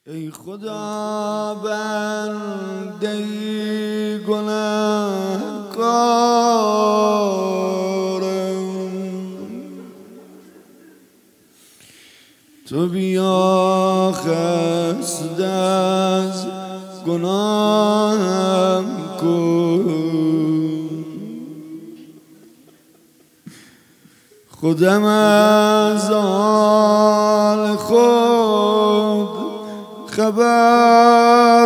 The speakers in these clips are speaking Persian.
ای خدا بنده‌ای گنه‌کارم، تو بیا خسته از گناهم کن. خودم از حال خود خبر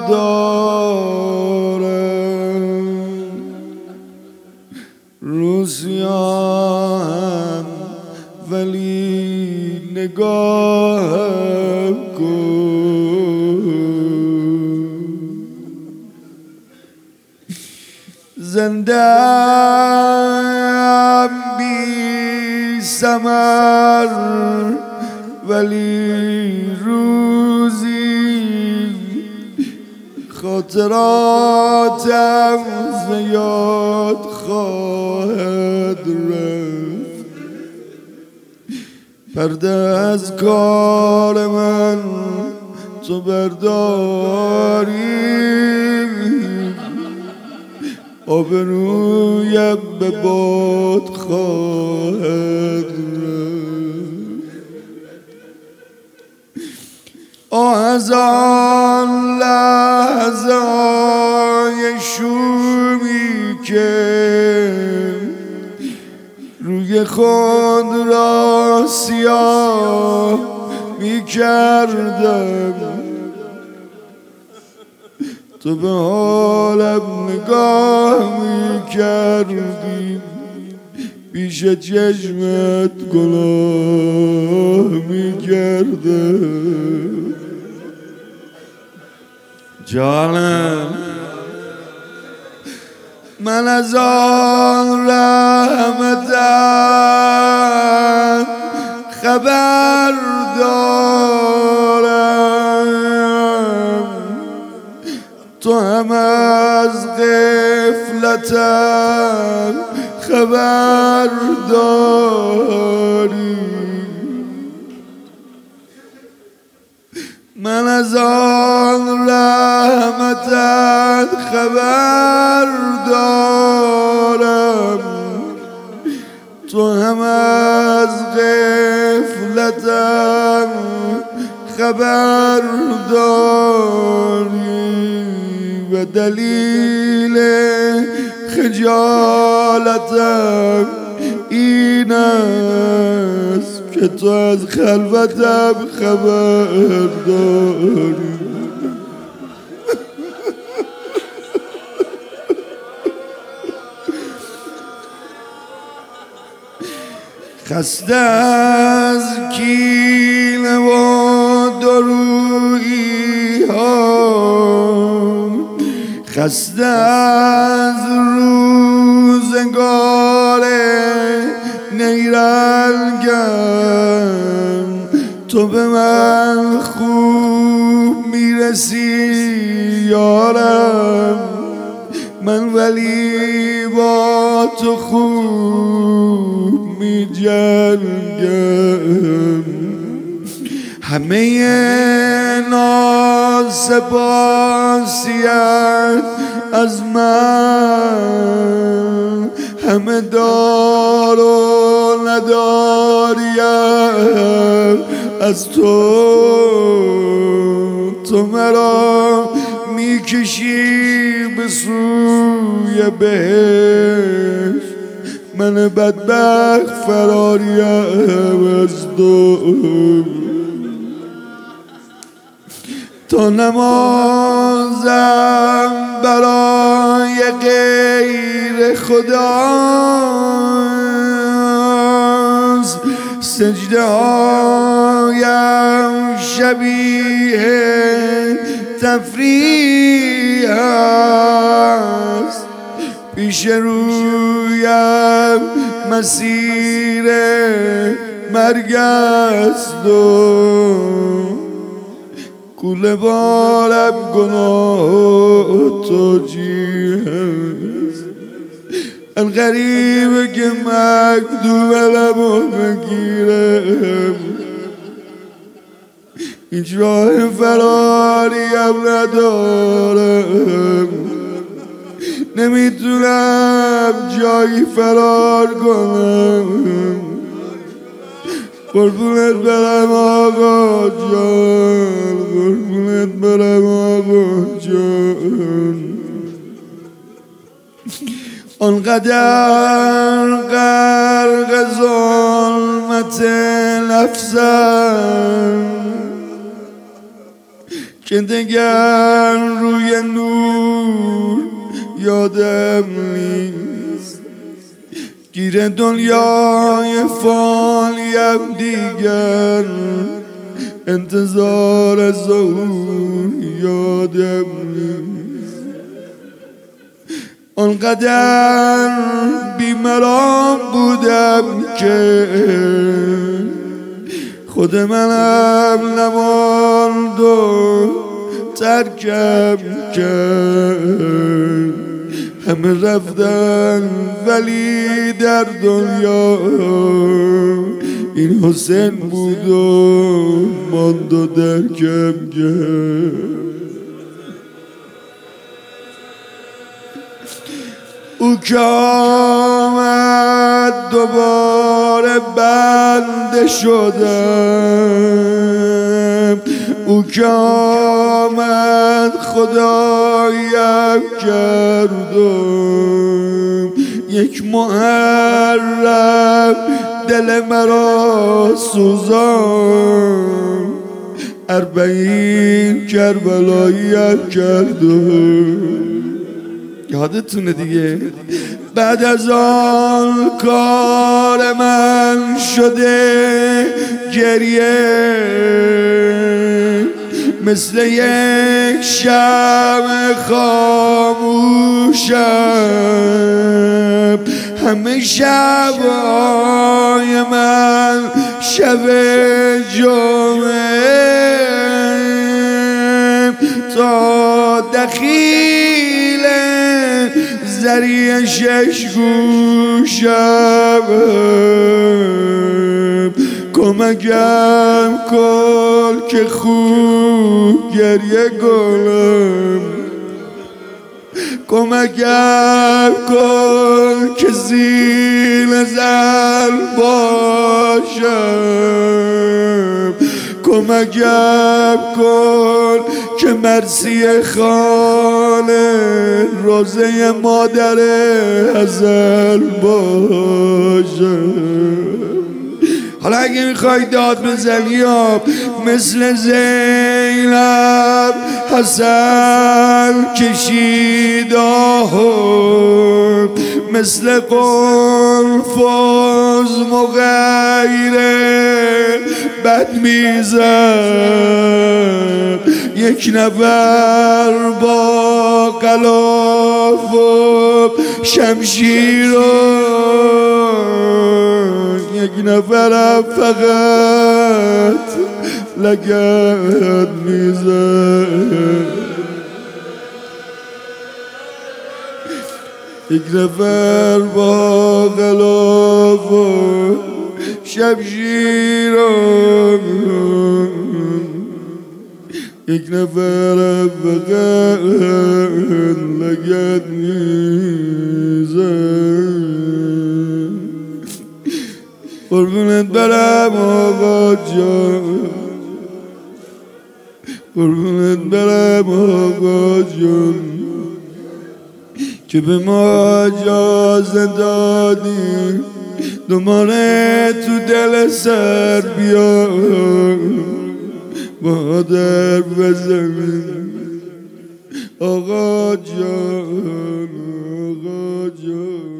دارم، روزیام ولی نگاه کن. زنده‌ام بی ثمر ولی روزی خاطراتم زیاد خواهد رفت. پرده از کار من تو برداری، آبرویم به باد خواهد رفت. از آن لحظه های شومی که روی خود را سیاه می کردم، تو به حالم نگاه می کردی، پیش چشمت گناه می کردم. جانم من از آن رحمتت خبر دارم، تو هم از غفلتم خبر داری. من از آن رحمتت خبر دارم، تو هم از غفلتم خبر داری. و دلیل خجالتم این است که تو از خلوتم خبر داری. خسته از کینه و درویی ها، خسته از روزگار نیرنگم، تو به من خوب میرسی یارم، من ولی با تو خوب می جنگم. همه ناسپاسیت از من، همه دار و نداریم از تو مرا میکشی به سوی بهشت، من بدبخت فراریم از تو نمازم برای غیر خداست، سجده هایم شبیه تفریح است، پیش رویم مسیر مرگ است و کوله بارم گناه توجیه است. الغریبه که مکتوب لبو بگیرم، هیچ راه فراریم ندارم، نمیتونم جایی فرار کنم. قربونت برم آقا جان، قربونت برم آقا جان. آنقدر غرق ظلمت نفسم که دگر روی نور یادم نیست. گیر دنیای فانیم دیگر، انتظار ظهور یادم نیست. آنقدر بیمرام بودم که خود منم نماند و ترکم کرد. همه رفتن ولی در دنیا این حسین بود و ماند و درکم کرد. او که آمد دوباره بنده شدم، او که آمد خدایم کردم. یک محرم دل مرا سوزان، 40 کربلاییم کردم. یادتونه دیگه؟ بعد از آن کار من شده گریه، مثل یک شمع خاموشم. همه شب‌های من شب جمعه تا دخیل زری 6 گوشم. کمکم کن که خوب گریه کنم، کمکم کن که زیر زن باشم، کمکم کن که مرسی خانه روزه مادر ازل باشم. حالا اگه میخوای داد بزنی مثل زینب حسن کشید مثل قنفذ مغیره بد میزد. یک نفر با غلاف و شمشیر، یک نفرم فقط لگد میزد. یک نفر با غلاف و شمشیر، یک نفرم فقط لگد میزد. قربونت برم آقا جان، قربونت برم آقا جان که به ما اجازه دادی دوباره تو دل سر بیا با در بزنیم. آقا جان، آقا جان.